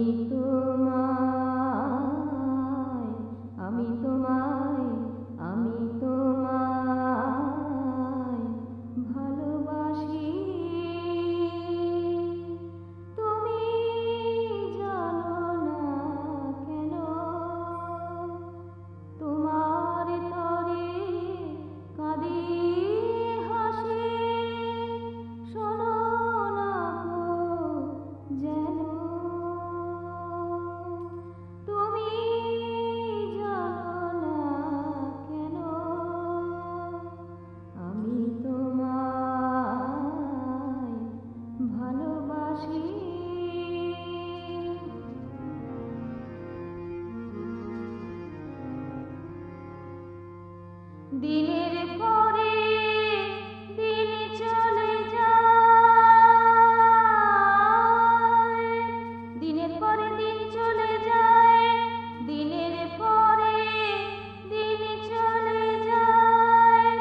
দিনের পরে দিন চলে যায়, দিনের পরে দিন চলে যায়, দিনের পরে দিন চলে যায়।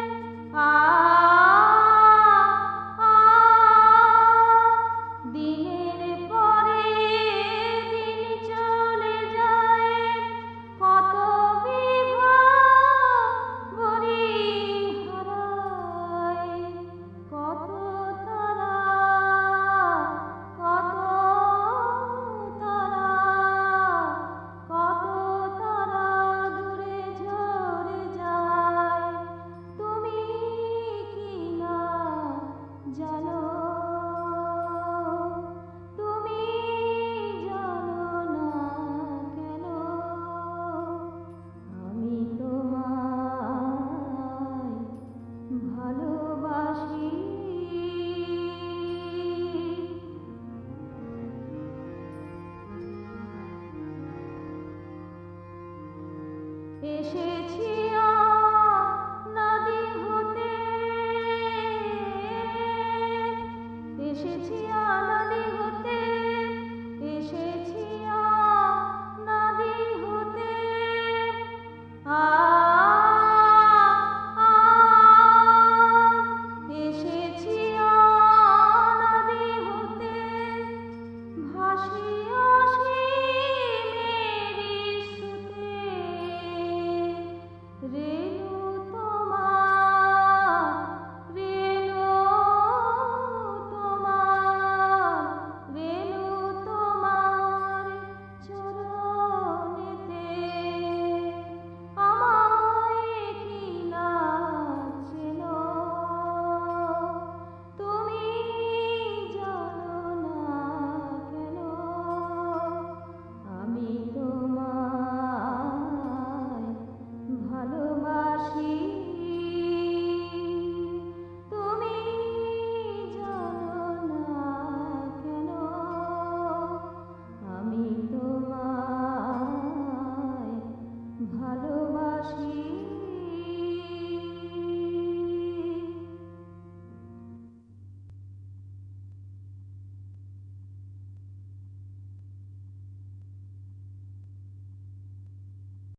দিনের পরে দিন চলে যায়, কত বিভা বলি হারায়, কত তারা কত তারা কত তারা দূরে ঝরে যায়। তুমি কি না জানো, তুমি জানো না কেন, আমি তোমায় ভালোবাসি।